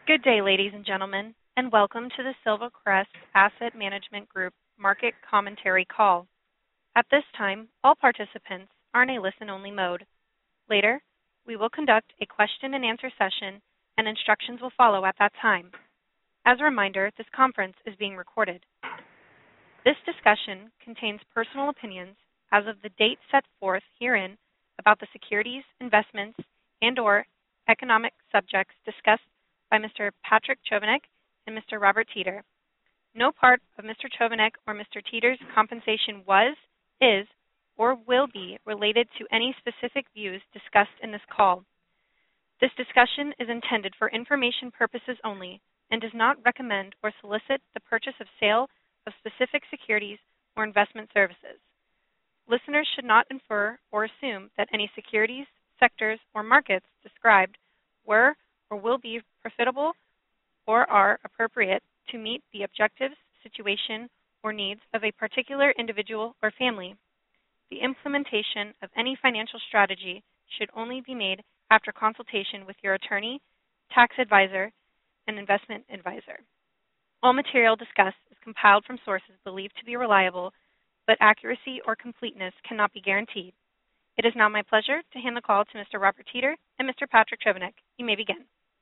Good day, ladies and gentlemen, and welcome to the Silvercrest Asset Management Group Market Commentary Call. At this time, all participants are in a listen-only mode. Later, we will conduct a question-and-answer session, and instructions will follow at that time. As a reminder, this conference is being recorded. This discussion contains personal opinions as of the date set forth herein about the securities, investments, and/or economic subjects discussed by Mr. Patrick Chovanec and Mr. Robert Teeter. No part of Mr. Chovanec or Mr. Teeter's compensation was, is, or will be related to any specific views discussed in this call. This discussion is intended for information purposes only and does not recommend or solicit the purchase of sale of specific securities or investment services. Listeners should not infer or assume that any securities, sectors, or markets described were or will be profitable or are appropriate to meet the objectives, situation, or needs of a particular individual or family. The implementation of any financial strategy should only be made after consultation with your attorney, tax advisor, and investment advisor. All material discussed is compiled from sources believed to be reliable, but accuracy or completeness cannot be guaranteed. It is now my pleasure to hand the call to Mr. Robert Teeter and Mr. Patrick Chovanec. You may begin.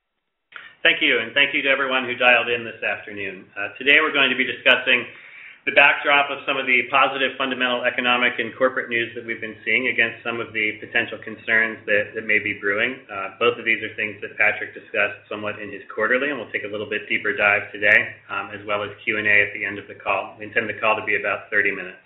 Thank you, and thank you to everyone who dialed in this afternoon. Today we're going to be discussing the backdrop of some of the positive fundamental economic and corporate news that we've been seeing against some of the potential concerns that may be brewing. Both of these are things that Patrick discussed somewhat in his quarterly, and we'll take a little bit deeper dive today, as well as Q&A at the end of the call. We intend the call to be about 30 minutes.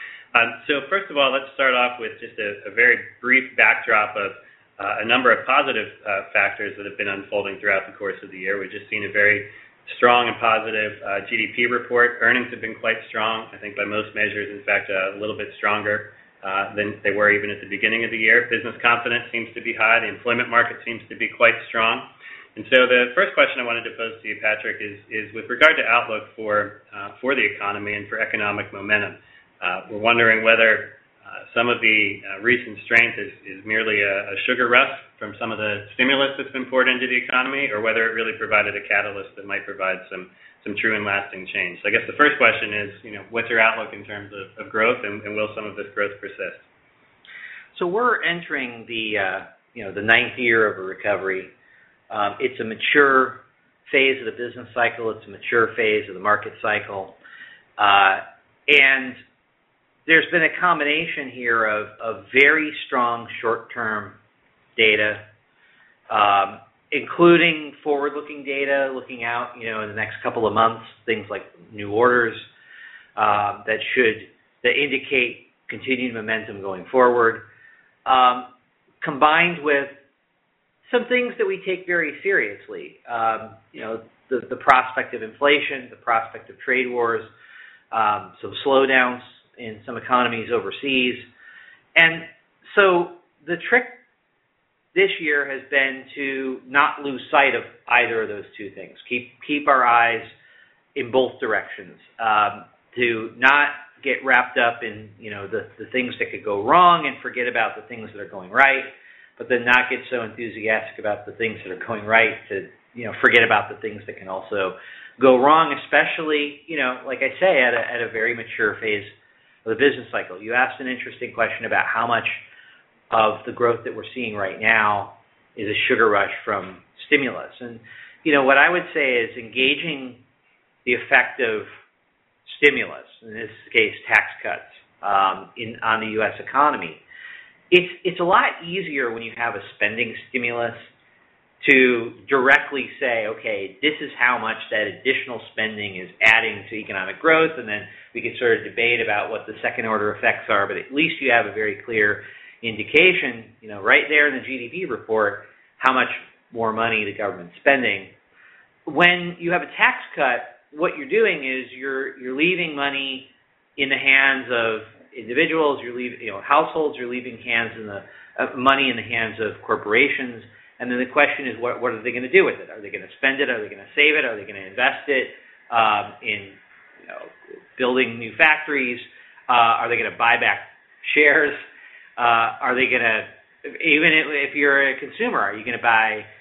So first of all, let's start off with just a very brief backdrop of a number of positive factors that have been unfolding throughout the course of the year. We've just seen a very strong and positive GDP report. Earnings have been quite strong, I think by most measures, in fact, a little bit stronger than they were even at the beginning of the year. Business confidence seems to be high. The employment market seems to be quite strong. And so the first question I wanted to pose to you, Patrick, is with regard to outlook for the economy and for economic momentum. We're wondering whether some of the recent strength is merely a sugar rush from some of the stimulus that's been poured into the economy, or whether it really provided a catalyst that might provide some true and lasting change. So I guess the first question is, what's your outlook in terms of growth, and will some of this growth persist? So we're entering the ninth year of a recovery. It's a mature phase of the business cycle. It's a mature phase of the market cycle, and there's been a combination here of very strong short-term data, including forward-looking data, looking out, in the next couple of months, things like new orders that indicate continued momentum going forward, combined with some things that we take very seriously. The prospect of inflation, the prospect of trade wars, some slowdowns in some economies overseas. And so the trick this year has been to not lose sight of either of those two things. Keep our eyes in both directions, to not get wrapped up in the things that could go wrong and forget about the things that are going right, but then not get so enthusiastic about the things that are going right to forget about the things that can also go wrong, especially like I say, at a very mature phase of the business cycle. You asked an interesting question about how much of the growth that we're seeing right now is a sugar rush from stimulus. And, what I would say is engaging the effect of stimulus, in this case, tax cuts, on the U.S. economy. It's a lot easier when you have a spending stimulus to directly say, okay, this is how much that additional spending is adding to economic growth, and then we can sort of debate about what the second-order effects are, but at least you have a very clear indication, right there in the GDP report, how much more money the government's spending. When you have a tax cut, what you're doing is you're leaving money in the hands of individuals, you're leaving households, you're leaving money in the hands of corporations. And then the question is, what are they going to do with it? Are they going to spend it? Are they going to save it? Are they going to invest it in building new factories? Are they going to buy back shares? Are they going to, even if you're a consumer, are you going to buy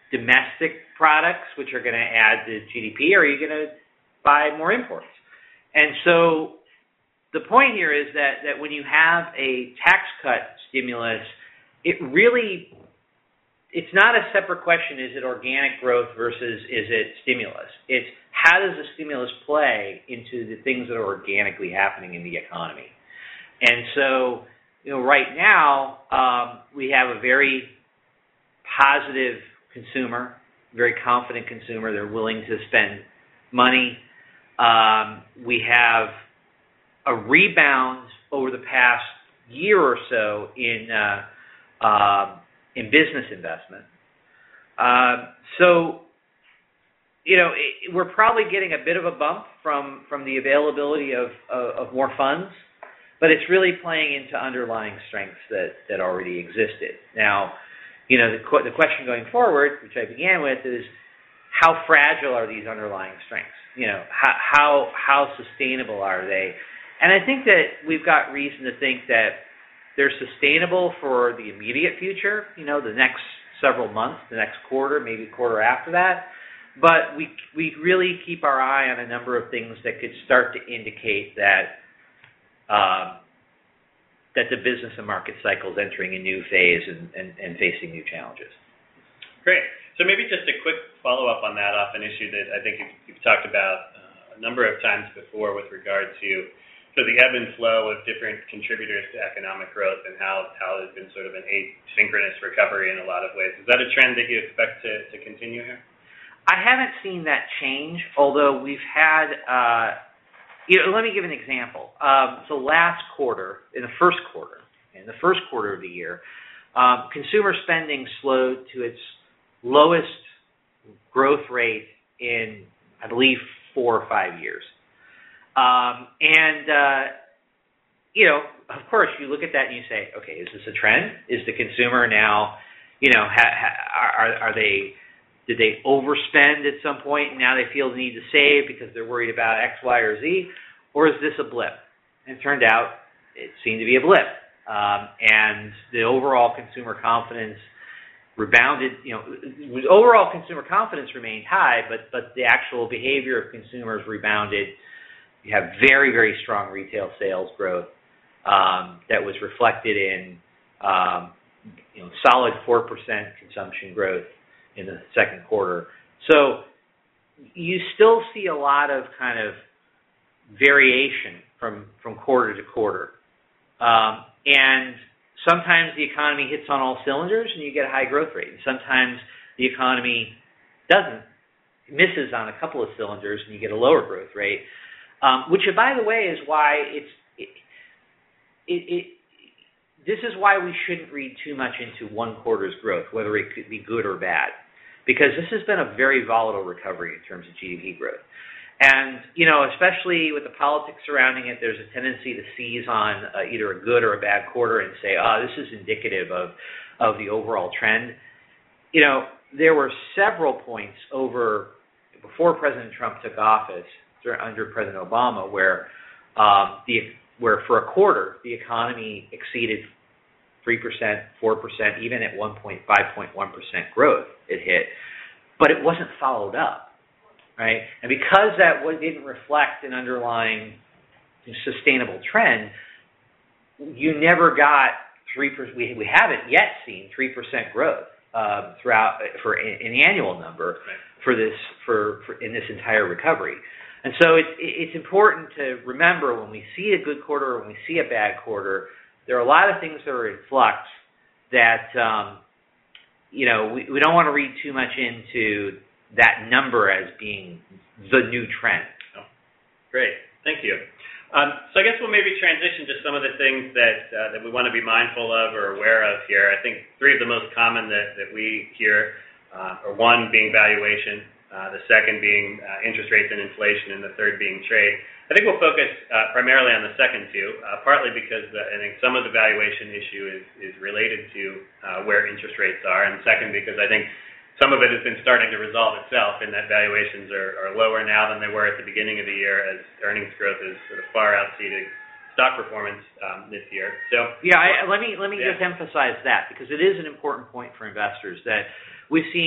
domestic products, which are going to add to GDP, or are you going to buy more imports? And so the point here is that when you have a tax cut stimulus, it's not a separate question, is it organic growth versus is it stimulus? It's how does the stimulus play into the things that are organically happening in the economy? And so, right now, we have a very positive consumer, very confident consumer. They're willing to spend money. We have a rebound over the past year or so in business investment. We're probably getting a bit of a bump from the availability of more funds, but it's really playing into underlying strengths that already existed. Now, the question going forward, which I began with, is how fragile are these underlying strengths? How sustainable are they? And I think that we've got reason to think that they're sustainable for the immediate future, the next several months, the next quarter, maybe quarter after that. But we really keep our eye on a number of things that could start to indicate that the business and market cycle is entering a new phase and facing new challenges. Great. So maybe just a quick follow-up on that, off an issue that I think you've talked about a number of times before with regard to the ebb and flow of different contributors to economic growth and how there's been sort of an asynchronous recovery in a lot of ways. Is that a trend that you expect to continue here? I haven't seen that change, although we've had, let me give an example. So last quarter, in the first quarter of the year, consumer spending slowed to its lowest growth rate in, I believe, 4 or 5 years. Of course, you look at that and you say, okay, is this a trend? Is the consumer now, did they overspend at some point and now they feel the need to save because they're worried about X, Y, or Z? Or is this a blip? And it turned out it seemed to be a blip. And the overall consumer confidence rebounded. Overall consumer confidence remained high, but the actual behavior of consumers rebounded. You have very, very strong retail sales growth that was reflected in solid 4% consumption growth in the second quarter. So you still see a lot of kind of variation from quarter to quarter. And sometimes the economy hits on all cylinders and you get a high growth rate. And sometimes the economy misses on a couple of cylinders and you get a lower growth rate. Which, by the way, is why this is why we shouldn't read too much into one quarter's growth, whether it could be good or bad, because this has been a very volatile recovery in terms of GDP growth. And, especially with the politics surrounding it, there's a tendency to seize on either a good or a bad quarter and say, this is indicative of the overall trend. There were several points before President Trump took office, under President Obama, where for a quarter the economy exceeded 3%, 4%, even at 5.1% growth it hit, but it wasn't followed up, right? And because that didn't reflect an underlying sustainable trend, you never got 3%. We haven't yet seen 3% growth for an annual number in this entire recovery. And so it's important to remember when we see a good quarter or when we see a bad quarter, there are a lot of things that are in flux that, we don't want to read too much into that number as being the new trend. Oh, great. Thank you. So I guess we'll maybe transition to some of the things that we want to be mindful of or aware of here. I think 3 of the most common that we hear are, 1 being valuation, the second being interest rates and inflation, and the third being trade. I think we'll focus primarily on the second 2, partly because I think some of the valuation issue is related to where interest rates are, and second because I think some of it has been starting to resolve itself in that valuations are lower now than they were at the beginning of the year as earnings growth is sort of far exceeding stock performance this year. So let me just emphasize that, because it is an important point for investors that we've seen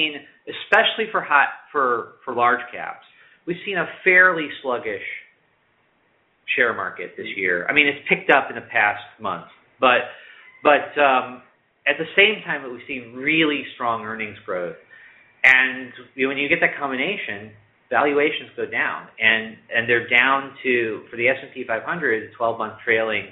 especially for large caps, we've seen a fairly sluggish share market this year. I mean, it's picked up in the past month, but at the same time that we've seen really strong earnings growth, and when you get that combination, valuations go down, and they're down to, for the S&P 500, the 12-month trailing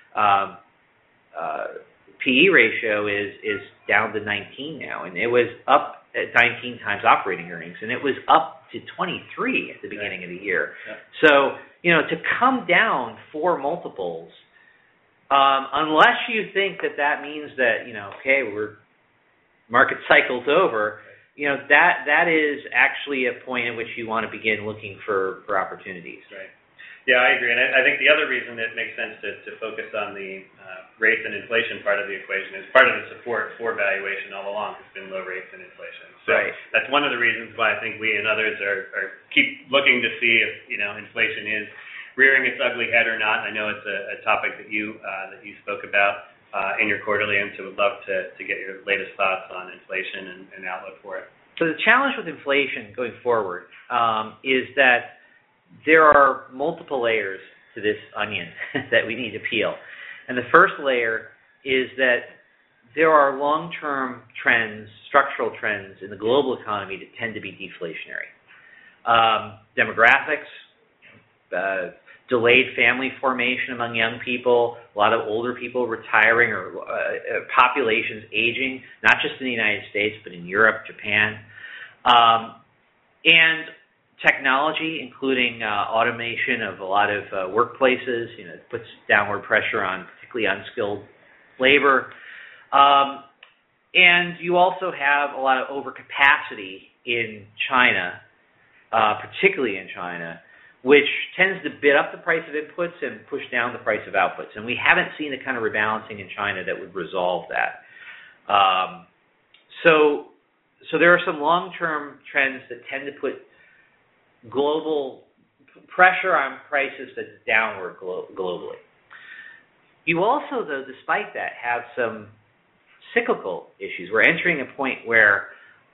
PE ratio is down to 19 now, and it was up at 19 times operating earnings, and it was up to 23 at the beginning of the year. Yeah. So, to come down 4 multiples, unless you think that means that, okay, market cycle's over, that is actually a point at which you want to begin looking for opportunities. Right. Yeah, I agree. And I think the other reason that it makes sense to focus on the rates and inflation part of the equation is part of the support for valuation all along has been low rates and inflation. So right. That's one of the reasons why I think we and others are keep looking to see if inflation is rearing its ugly head or not. I know it's a topic that you spoke about in your quarterly, and so would love to get your latest thoughts on inflation and outlook for it. So the challenge with inflation going forward is that there are multiple layers to this onion that we need to peel. And the first layer is that there are long-term trends, structural trends in the global economy that tend to be deflationary. Demographics, delayed family formation among young people, a lot of older people retiring, or populations aging, not just in the United States, but in Europe, Japan. And technology, including automation of a lot of workplaces, puts downward pressure on particularly unskilled labor. And you also have a lot of overcapacity in China, particularly in China, which tends to bid up the price of inputs and push down the price of outputs. And we haven't seen the kind of rebalancing in China that would resolve that. So there are some long-term trends that tend to put global pressure on prices that's downward globally. You also, though, despite that, have some cyclical issues. We're entering a point where,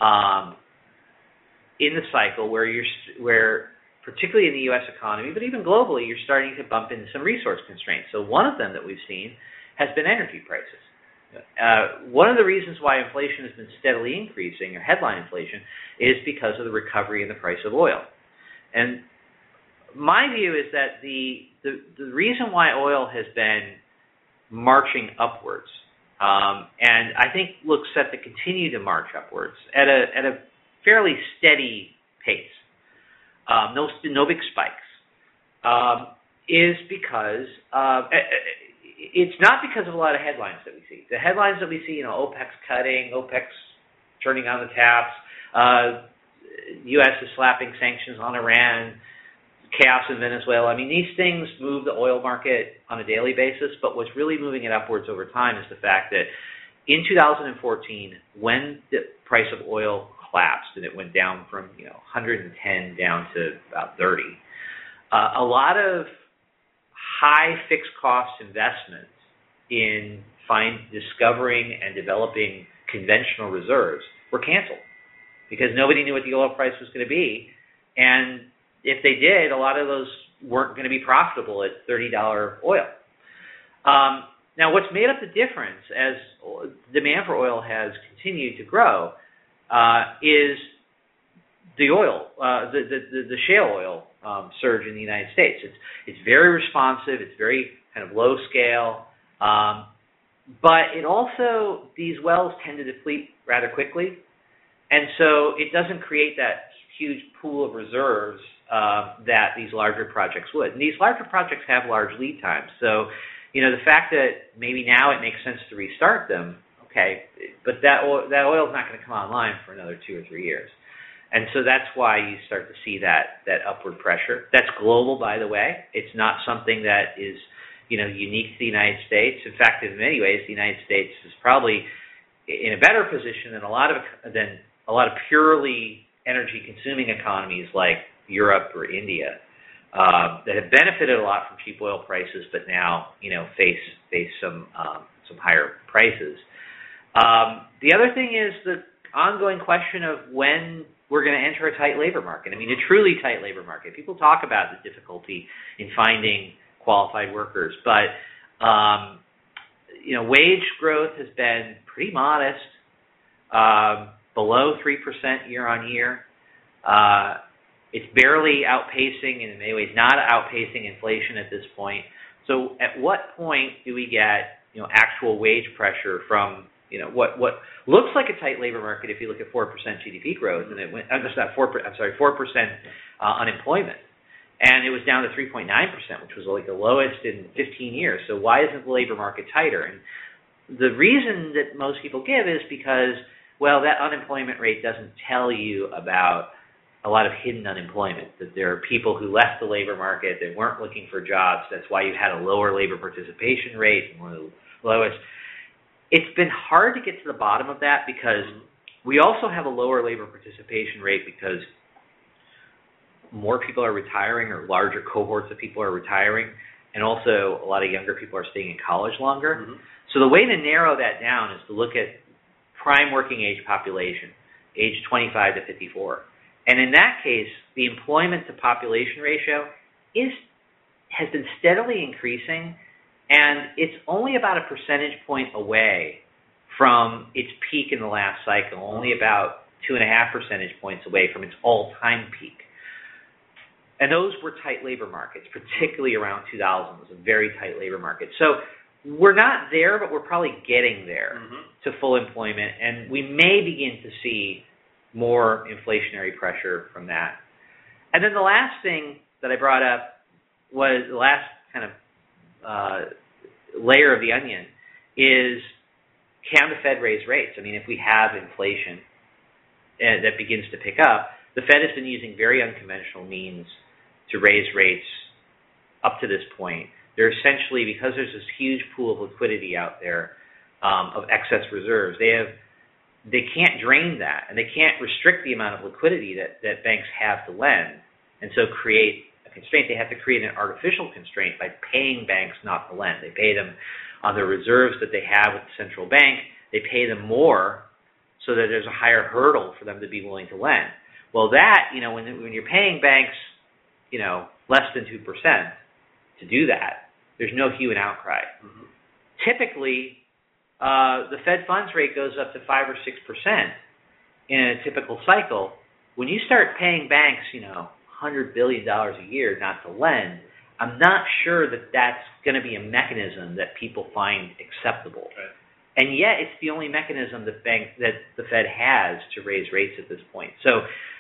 in the cycle, where particularly in the U.S. economy, but even globally, you're starting to bump into some resource constraints. So one of them that we've seen has been energy prices. One of the reasons why inflation has been steadily increasing, or headline inflation, is because of the recovery in the price of oil. And my view is that the reason why oil has been marching upwards, and I think looks set to continue to march upwards at a fairly steady pace, no big spikes, is because it's not because of a lot of headlines that we see. The headlines that we see, OPEC's cutting, OPEC's turning on the taps, U.S. is slapping sanctions on Iran, chaos in Venezuela. I mean, these things move the oil market on a daily basis, but what's really moving it upwards over time is the fact that in 2014, when the price of oil collapsed and it went down from 110 down to about 30, a lot of high fixed cost investments in discovering and developing conventional reserves were canceled because nobody knew what the oil price was going to be, and if they did, a lot of those weren't going to be profitable at $30 oil. Now, what's made up the difference as demand for oil has continued to grow is the oil, the shale oil surge in the United States. It's very responsive. It's very kind of low scale, but it also, these wells tend to deplete rather quickly, and so it doesn't create that huge pool of reserves that these larger projects would. And these larger projects have large lead times, so the fact that maybe now it makes sense to restart them, okay, but that oil is not going to come online for another 2 or 3 years. And so that's why you start to see that upward pressure. That's global, by the way. It's not something that is, unique to the United States. In fact, in many ways, the United States is probably in a better position than a lot of purely energy-consuming economies like Europe or India that have benefited a lot from cheap oil prices, but now face some higher prices. The other thing is the ongoing question of when we're going to enter a tight labor market. I mean, a truly tight labor market. People talk about the difficulty in finding qualified workers, but wage growth has been pretty modest, below 3% year on year. It's barely outpacing, and in many ways not outpacing inflation at this point. So at what point do we get actual wage pressure from what looks like a tight labor market if you look at 4% GDP growth, and it went 4% unemployment, and it was down to 3.9%, which was like the lowest in 15 years. So why isn't the labor market tighter? And the reason that most people give is because, well, that unemployment rate doesn't tell you about a lot of hidden unemployment, that there are people who left the labor market, they weren't looking for jobs. That's why you had a lower labor participation rate, one of the lowest. It's been hard to get to the bottom of that because we also have a lower labor participation rate because more people are retiring, or larger cohorts of people are retiring, and also a lot of younger people are staying in college longer. Mm-hmm. So the way to narrow that down is to look at prime working age population, age 25 to 54. And in that case, the employment to population ratio has been steadily increasing, and it's only about a percentage point away from its peak in the last cycle, only about 2.5 percentage points away from its all-time peak. And those were tight labor markets, particularly around 2000. It was a very tight labor market. So we're not there, but we're probably getting there to full employment, and we may begin to see more inflationary pressure from that. And then the last thing that I brought up was the last kind of layer of the onion is, can the Fed raise rates? I mean, if we have inflation that begins to pick up, the Fed has been using very unconventional means to raise rates up to this point. They're essentially, because there's this huge pool of liquidity out there of excess reserves, they can't drain that, and they can't restrict the amount of liquidity that banks have to lend, and so create a constraint. They have to create an artificial constraint by paying banks not to lend. They pay them on the reserves that they have with the central bank. They pay them more so that there's a higher hurdle for them to be willing to lend. Well, that, when you're paying banks, less than 2% to do that, there's no hue and outcry. Mm-hmm. Typically, the Fed funds rate goes up to 5 or 6% in a typical cycle. When you start paying banks, $100 billion a year not to lend, I'm not sure that that's going to be a mechanism that people find acceptable. Right. And yet, it's the only mechanism that the Fed has to raise rates at this point. So,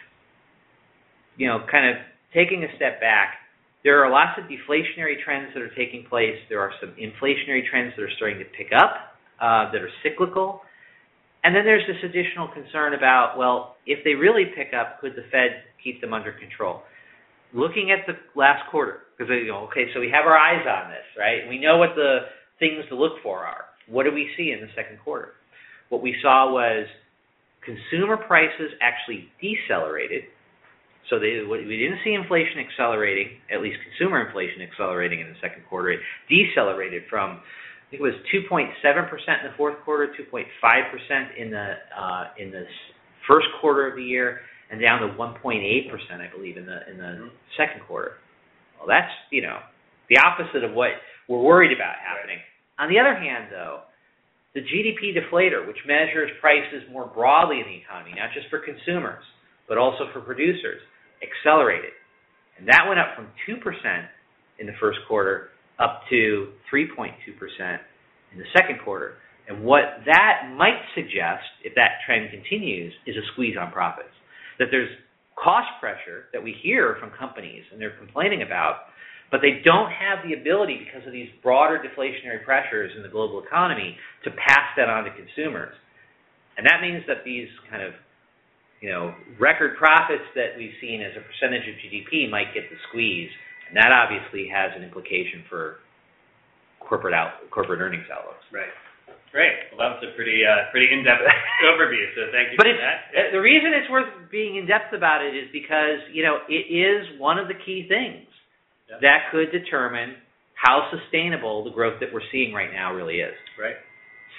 kind of taking a step back, there are lots of deflationary trends that are taking place. There are some inflationary trends that are starting to pick up, that are cyclical. And then there's this additional concern about, well, if they really pick up, could the Fed keep them under control? Looking at the last quarter, because, so we have our eyes on this, right? We know what the things to look for are. What do we see in the second quarter? What we saw was consumer prices actually decelerated. So we didn't see inflation accelerating, at least consumer inflation accelerating in the second quarter. It decelerated from, I think it was 2.7% in the fourth quarter, 2.5% in the first quarter of the year, and down to 1.8%, I believe, in the second quarter. Well, that's the opposite of what we're worried about happening. On the other hand, though, the GDP deflator, which measures prices more broadly in the economy, not just for consumers, but also for producers, accelerated. And that went up from 2% in the first quarter up to 3.2% in the second quarter. And what that might suggest, if that trend continues, is a squeeze on profits. That there's cost pressure that we hear from companies, and they're complaining about, but they don't have the ability, because of these broader deflationary pressures in the global economy, to pass that on to consumers. And that means that these kind of record profits that we've seen as a percentage of GDP might get the squeeze, and that obviously has an implication for corporate earnings outlooks. Right. Great. Well, that was a pretty in-depth overview. So thank you for that. The reason it's worth being in-depth about it is because it is one of the key things that could determine how sustainable the growth that we're seeing right now really is. Right.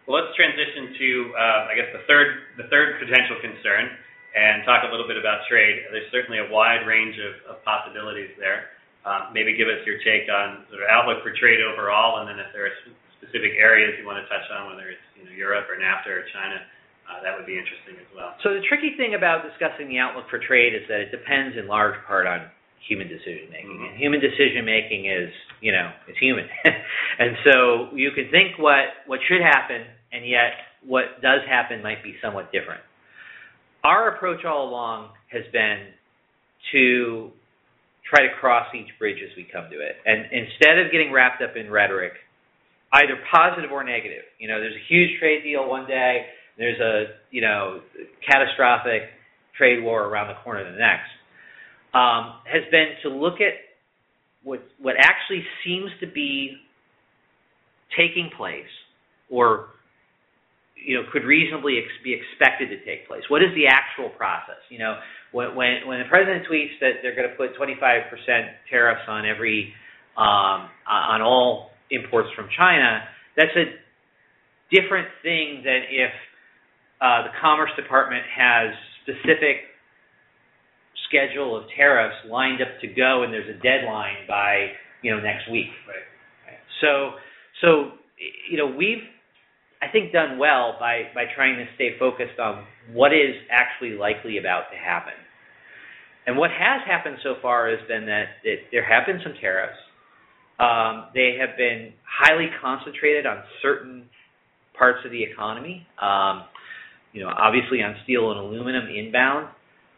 Well, let's transition to, I guess, the third potential concern, and talk a little bit about trade. There's certainly a wide range of possibilities there. Maybe give us your take on sort of outlook for trade overall, and then if there are specific areas you want to touch on, whether it's Europe or NAFTA or China, that would be interesting as well. So the tricky thing about discussing the outlook for trade is that it depends in large part on human decision making. Mm-hmm. And human decision making is, it's human. And so you can think what should happen, and yet what does happen might be somewhat different. Our approach all along has been to try to cross each bridge as we come to it. And instead of getting wrapped up in rhetoric, either positive or negative, there's a huge trade deal one day, there's a, catastrophic trade war around the corner the next, has been to look at what actually seems to be taking place, or could reasonably be expected to take place. What is the actual process? When the president tweets that they're going to put 25% tariffs on every on all imports from China, that's a different thing than if the Commerce Department has specific schedule of tariffs lined up to go, and there's a deadline by next week. Right. So we've, I think, done well by trying to stay focused on what is actually likely about to happen. And what has happened so far has been that there have been some tariffs. They have been highly concentrated on certain parts of the economy. Obviously on steel and aluminum inbound.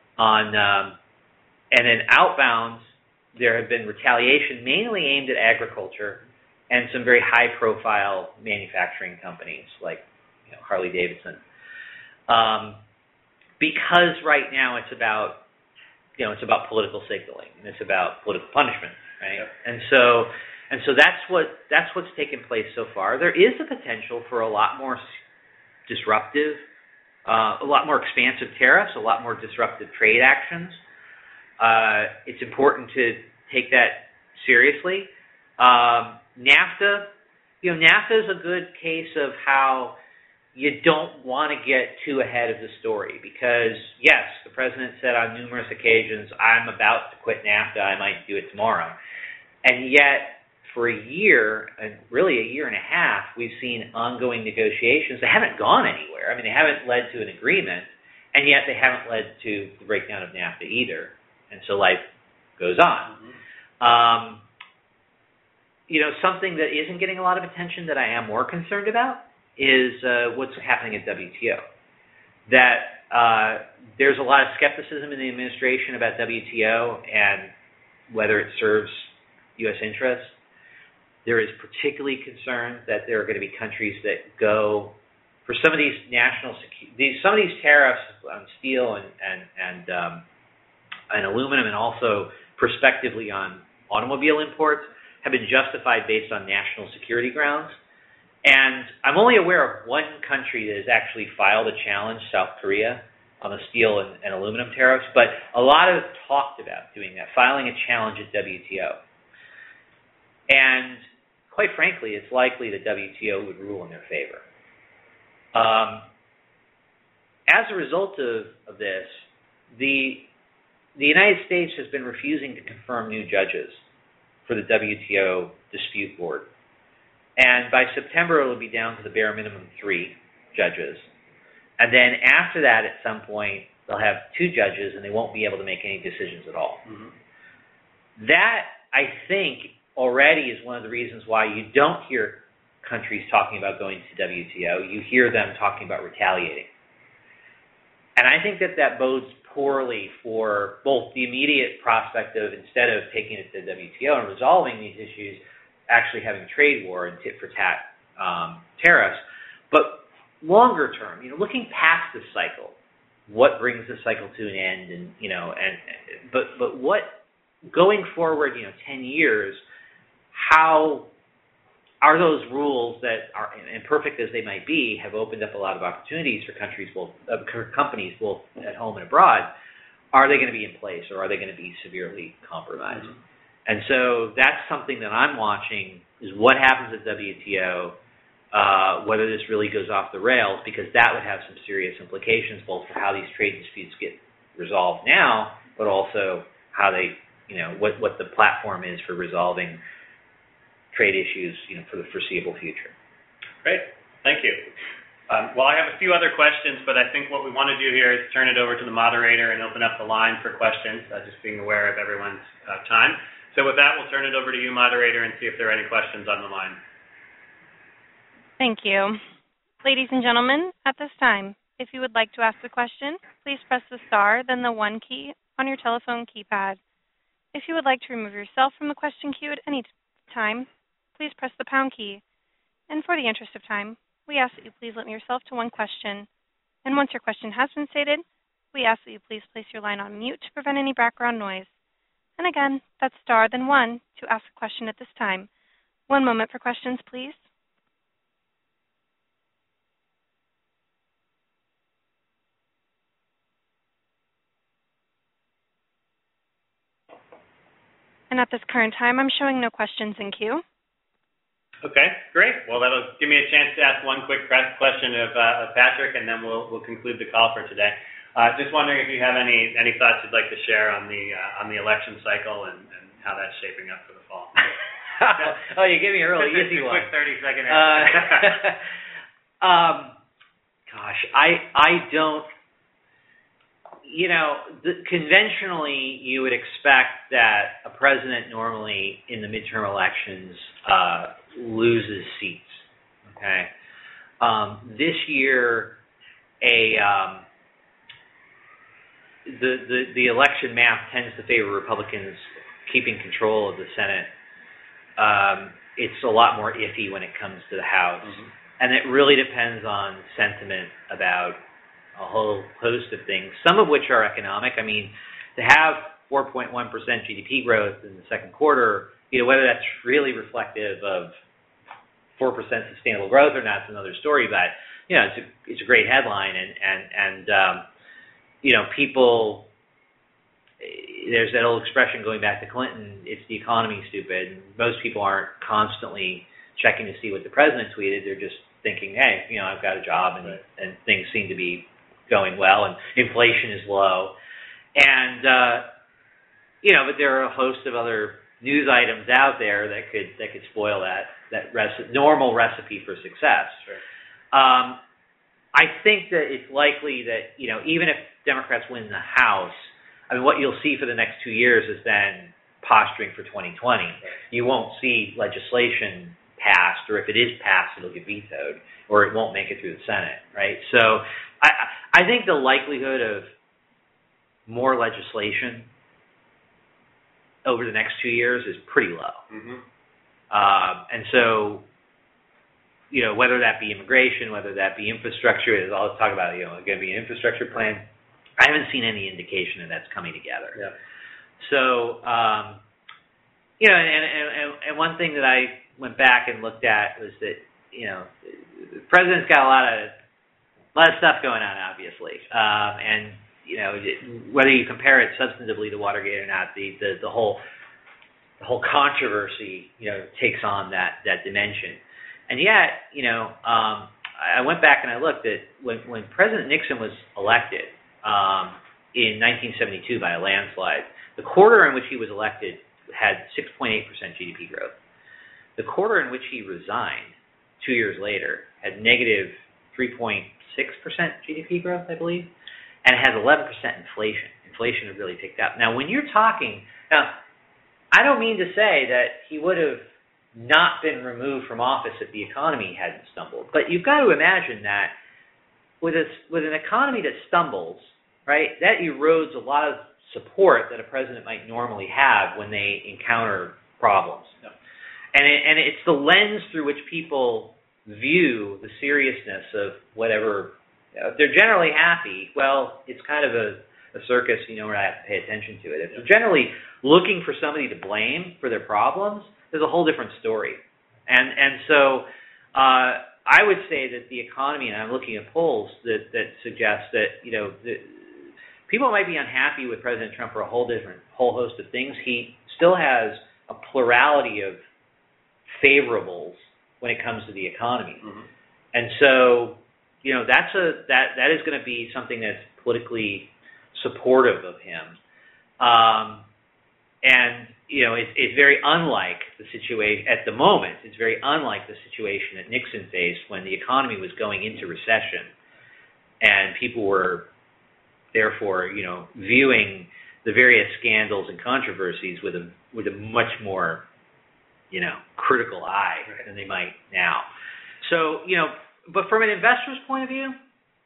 And then outbound, there have been retaliation mainly aimed at agriculture and some very high-profile manufacturing companies like Harley Davidson. Because right now it's about political signaling, and it's about political punishment, right? Yep. And so that's what's taken place so far. There is the potential for a lot more disruptive, a lot more expansive tariffs, a lot more disruptive trade actions. It's important to take that seriously. NAFTA, NAFTA is a good case of how you don't want to get too ahead of the story, because yes, the president said on numerous occasions, I'm about to quit NAFTA, I might do it tomorrow. And yet, for a year, and really a year and a half, we've seen ongoing negotiations that haven't gone anywhere. I mean, they haven't led to an agreement, and yet they haven't led to the breakdown of NAFTA either. And so life goes on. Mm-hmm. Something that isn't getting a lot of attention that I am more concerned about is what's happening at WTO. That there's a lot of skepticism in the administration about WTO and whether it serves U.S. interests. There is particularly concern that there are going to be countries that go for some of these some of these tariffs on steel and aluminum, and also prospectively on automobile imports, have been justified based on national security grounds. And I'm only aware of one country that has actually filed a challenge, South Korea, on the steel and aluminum tariffs, but a lot have talked about doing that, filing a challenge at WTO. And quite frankly, it's likely that WTO would rule in their favor. As a result of this, the United States has been refusing to confirm new judges for the WTO dispute board. And by September, it will be down to the bare minimum 3 judges. And then after that, at some point, they'll have 2 judges, and they won't be able to make any decisions at all. Mm-hmm. That, I think, already is one of the reasons why you don't hear countries talking about going to WTO. You hear them talking about retaliating. And I think that bodes poorly for both the immediate prospect of, instead of taking it to WTO and resolving these issues, actually having a trade war and tit-for-tat tariffs, but longer term, looking past this cycle, what brings the cycle to an end, but what going forward, 10 years, how are those rules that are imperfect as they might be have opened up a lot of opportunities for companies both at home and abroad? Are they going to be in place, or are they going to be severely compromised? Mm-hmm. And so that's something that I'm watching, is what happens at WTO, whether this really goes off the rails, because that would have some serious implications both for how these trade disputes get resolved now, but also how they, what the platform is for resolving trade issues, for the foreseeable future. Great. Thank you. Well, I have a few other questions, but I think what we want to do here is turn it over to the moderator and open up the line for questions, just being aware of everyone's time. So with that, we'll turn it over to you, moderator, and see if there are any questions on the line. Thank you. Ladies and gentlemen, at this time, if you would like to ask a question, please press the star, then the 1 key on your telephone keypad. If you would like to remove yourself from the question queue at any time, please press the pound key. And for the interest of time, we ask that you please limit yourself to one question. And once your question has been stated, we ask that you please place your line on mute to prevent any background noise. And again, that's star, then 1 to ask a question at this time. 1 moment for questions, please. And at this current time, I'm showing no questions in queue. Okay, great. Well, that'll give me a chance to ask one quick question of Patrick, and then we'll conclude the call for today. Just wondering if you have any thoughts you'd like to share on the election cycle and how that's shaping up for the fall. Oh, you gave me a really easy one. Quick 30-second answer. Gosh, I don't. Conventionally, you would expect that a president normally in the midterm elections loses seats. Okay, this year, the election math tends to favor Republicans keeping control of the Senate. It's a lot more iffy when it comes to the House, and it really depends on sentiment about a whole host of things, some of which are economic. I mean, to have 4.1% GDP growth in the second quarter, whether that's really reflective of 4% sustainable growth or not is another story. But it's a great headline, and people. There's that old expression going back to Clinton: "It's the economy, stupid." Most people aren't constantly checking to see what the president tweeted. They're just thinking, "Hey, I've got a job, and things seem to be going well, and inflation is low," and but there are a host of other news items out there that could spoil that normal recipe for success. Sure. I think that it's likely that even if Democrats win the House, I mean, what you'll see for the next 2 years is then posturing for 2020. Right. You won't see legislation passed, or if it is passed, it'll get vetoed, or it won't make it through the Senate, right? So I think the likelihood of more legislation over the next 2 years is pretty low. And so, whether that be immigration, whether that be infrastructure, there's all this talk about, going to be an infrastructure plan. I haven't seen any indication that that's coming together. Yeah. So, and one thing that I went back and looked at was that, the president's got a lot of stuff going on, obviously, and whether you compare it substantively to Watergate or not, the whole controversy takes on that dimension, and yet I went back and I looked at when President Nixon was elected in 1972 by a landslide. The quarter in which he was elected had 6.8% GDP growth. The quarter in which he resigned 2 years later had negative 3.6% GDP growth, I believe, and it has 11% inflation. Inflation had really picked up. Now, when you're talking, I don't mean to say that he would have not been removed from office if the economy hadn't stumbled, but you've got to imagine that with an economy that stumbles, right, that erodes a lot of support that a president might normally have when they encounter problems. Yeah. And it's the lens through which people view the seriousness of whatever. If they're generally happy, well, it's kind of a circus, where I have to pay attention to it. If they're generally looking for somebody to blame for their problems, there's a whole different story. And so I would say that the economy, and I'm looking at polls that suggest that, people might be unhappy with President Trump for a whole host of things. He still has a plurality of favorables when it comes to the economy. Mm-hmm. And so, that is going to be something that's politically supportive of him. And it's very unlike the situation at the moment. It's very unlike the situation that Nixon faced when the economy was going into recession, and people were therefore, viewing the various scandals and controversies with a much more, critical eye than they might now. So, but from an investor's point of view,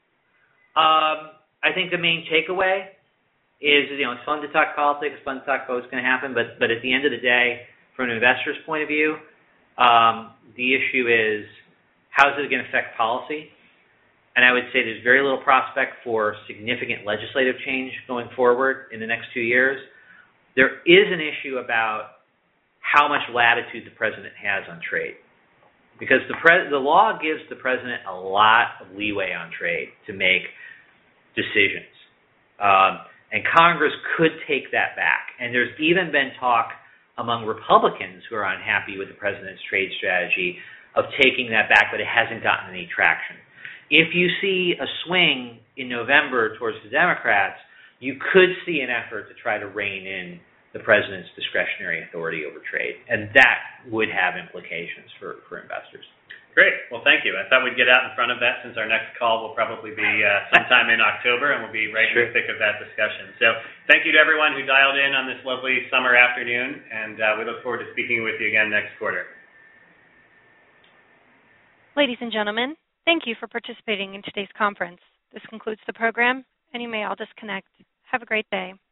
I think the main takeaway is, it's fun to talk politics, fun to talk about what's going to happen, but at the end of the day, from an investor's point of view, the issue is, how is it going to affect policy? And I would say there's very little prospect for significant legislative change going forward in the next 2 years. There is an issue about how much latitude the president has on trade, because the law gives the president a lot of leeway on trade to make decisions. And Congress could take that back. And there's even been talk among Republicans who are unhappy with the president's trade strategy of taking that back, but it hasn't gotten any traction. If you see a swing in November towards the Democrats, you could see an effort to try to rein in the president's discretionary authority over trade. And that would have implications for investors. Great. Well, thank you. I thought we'd get out in front of that, since our next call will probably be sometime in October, and we'll be right in the thick of that discussion. So thank you to everyone who dialed in on this lovely summer afternoon, and we look forward to speaking with you again next quarter. Ladies and gentlemen, thank you for participating in today's conference. This concludes the program, and you may all disconnect. Have a great day.